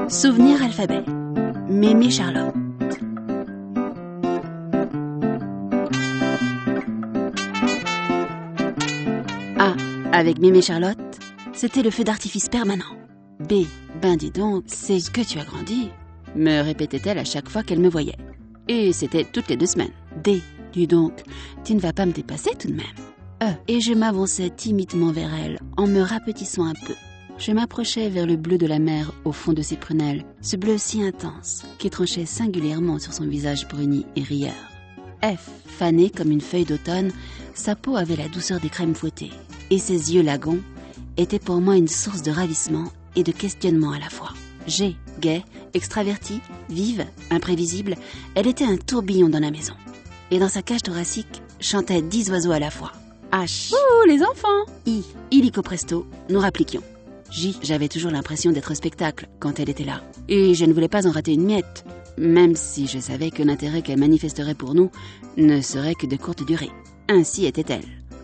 Souvenir alphabet. Mémé Charlotte. A. Avec Mémé Charlotte, c'était le feu d'artifice permanent. B. Ben dis donc, c'est que tu as grandi, me répétait-elle à chaque fois qu'elle me voyait. Et c'était toutes les 2 semaines. D. Dis donc, tu ne vas pas me dépasser tout de même. E. Et je m'avançais timidement vers elle, en me rapetissant un peu. Je m'approchais vers le bleu de la mer au fond de ses prunelles, ce bleu si intense qui tranchait singulièrement sur son visage bruni et rieur. F. Fanée comme une feuille d'automne, sa peau avait la douceur des crèmes fouettées, et ses yeux lagons étaient pour moi une source de ravissement et de questionnement à la fois. G. Gaie, extravertie, vive, imprévisible, elle était un tourbillon dans la maison. Et dans sa cage thoracique chantaient 10 oiseaux à la fois. H. Ouh, les enfants! I. Illico presto, nous rappliquions. J. J'avais toujours l'impression d'être spectacle quand elle était là. Et je ne voulais pas en rater une miette, même si je savais que l'intérêt qu'elle manifesterait pour nous ne serait que de courte durée. Ainsi était-elle.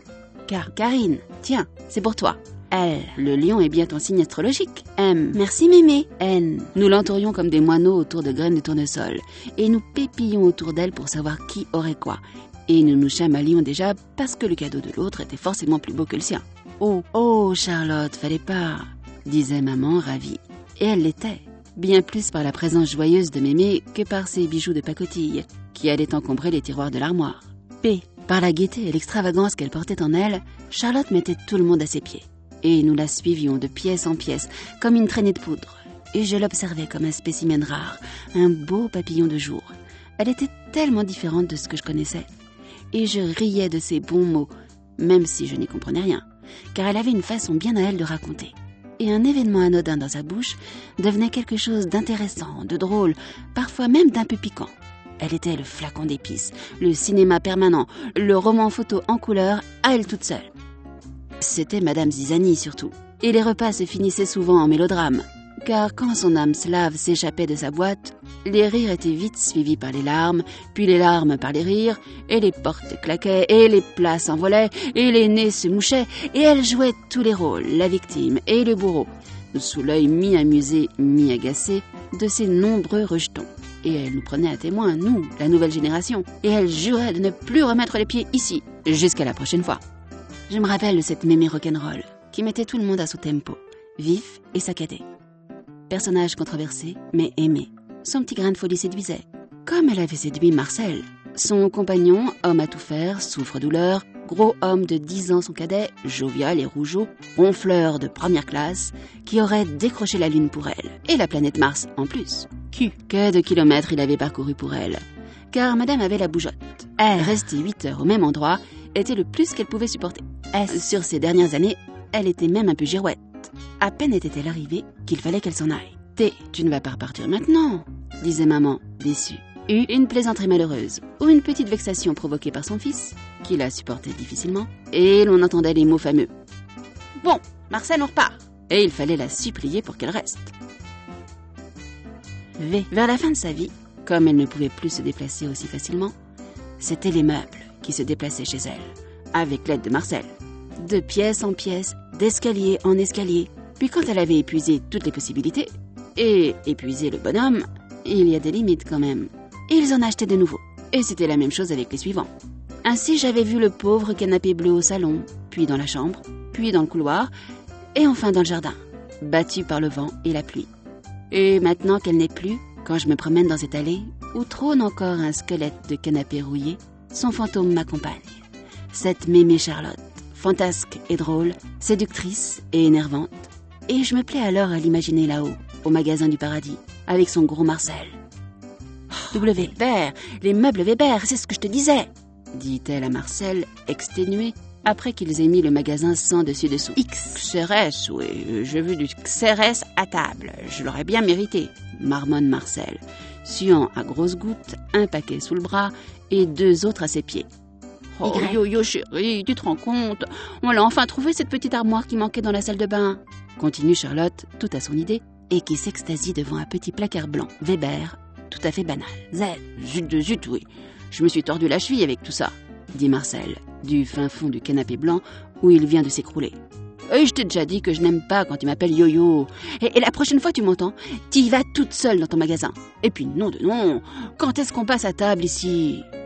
Karine, tiens, c'est pour toi. L. Le lion est bien ton signe astrologique. M. Merci mémé. N. Nous l'entourions comme des moineaux autour de graines de tournesol, et nous pépillions autour d'elle pour savoir qui aurait quoi. Et nous nous chamalions déjà parce que le cadeau de l'autre était forcément plus beau que le sien. Oh, Charlotte, fallait pas, disait maman ravie. Et elle l'était, bien plus par la présence joyeuse de mémé que par ses bijoux de pacotille, qui allaient encombrer les tiroirs de l'armoire. P. Par la gaieté et l'extravagance qu'elle portait en elle, Charlotte mettait tout le monde à ses pieds. Et nous la suivions de pièce en pièce, comme une traînée de poudre. Et je l'observais comme un spécimen rare, un beau papillon de jour. Elle était tellement différente de ce que je connaissais. Et je riais de ses bons mots, même si je n'y comprenais rien, car elle avait une façon bien à elle de raconter. Et un événement anodin dans sa bouche devenait quelque chose d'intéressant, de drôle, parfois même d'un peu piquant. Elle était le flacon d'épices, le cinéma permanent, le roman photo en couleur, à elle toute seule. C'était Madame Zizani surtout, et les repas se finissaient souvent en mélodrame, car quand son âme slave s'échappait de sa boîte, les rires étaient vite suivis par les larmes, puis les larmes par les rires, et les portes claquaient, et les plats s'envolaient, et les nez se mouchaient, et elle jouait tous les rôles, la victime et le bourreau, sous l'œil mi-amusé, mi-agacé de ses nombreux rejetons. Et elle nous prenait à témoin, nous, la nouvelle génération, et elle jurait de ne plus remettre les pieds ici, jusqu'à la prochaine fois. Je me rappelle de cette mémé rock'n'roll, qui mettait tout le monde à son tempo, vif et saccadé. Personnage controversé, mais aimé. Son petit grain de folie séduisait, comme elle avait séduit Marcel. Son compagnon, homme à tout faire, souffre-douleur, gros homme de 10 ans son cadet, jovial et rougeau, ronfleur de première classe, qui aurait décroché la Lune pour elle, et la planète Mars en plus. Que de kilomètres il avait parcouru pour elle, car madame avait la bougeotte. Rester 8 heures au même endroit était le plus qu'elle pouvait supporter. Sur ces dernières années, elle était même un peu girouette. À peine était-elle arrivée qu'il fallait qu'elle s'en aille. T, tu ne vas pas repartir maintenant, disait maman, déçue. U, une plaisanterie malheureuse, ou une petite vexation provoquée par son fils, qui la supportait difficilement, et l'on entendait les mots fameux. Bon, Marcel, on repart. Et il fallait la supplier pour qu'elle reste. V, vers la fin de sa vie, comme elle ne pouvait plus se déplacer aussi facilement, c'étaient les meubles qui se déplaçaient chez elle, avec l'aide de Marcel. De pièce en pièce, d'escalier en escalier. Puis quand elle avait épuisé toutes les possibilités, et épuisé le bonhomme, il y a des limites quand même. Ils en achetaient de nouveaux. Et c'était la même chose avec les suivants. Ainsi j'avais vu le pauvre canapé bleu au salon, puis dans la chambre, puis dans le couloir, et enfin dans le jardin, battu par le vent et la pluie. Et maintenant qu'elle n'est plus, quand je me promène dans cette allée, où trône encore un squelette de canapé rouillé, son fantôme m'accompagne. Cette mémé Charlotte, fantasque et drôle, séductrice et énervante, et je me plais alors à l'imaginer là-haut, au magasin du paradis, avec son gros Marcel. Weber, les meubles Weber, c'est ce que je te disais, dit-elle à Marcel, exténué, après qu'ils aient mis le magasin sans dessus-dessous. XRS, oui, j'ai vu du XRS à table, je l'aurais bien mérité, marmonne Marcel, suant à grosses gouttes, un paquet sous le bras et 2 autres à ses pieds. Oh, yo chérie, tu te rends compte, on l'a enfin trouvé cette petite armoire qui manquait dans la salle de bain, continue Charlotte, tout à son idée, et qui s'extasie devant un petit placard blanc, Weber, tout à fait banal. Zut, oui, je me suis tordu la cheville avec tout ça, dit Marcel, du fin fond du canapé blanc où il vient de s'écrouler. Je t'ai déjà dit que je n'aime pas quand tu m'appelles Yo-Yo. Et la prochaine fois, tu m'entends, tu y vas toute seule dans ton magasin. Et puis, nom de nom, quand est-ce qu'on passe à table ici ?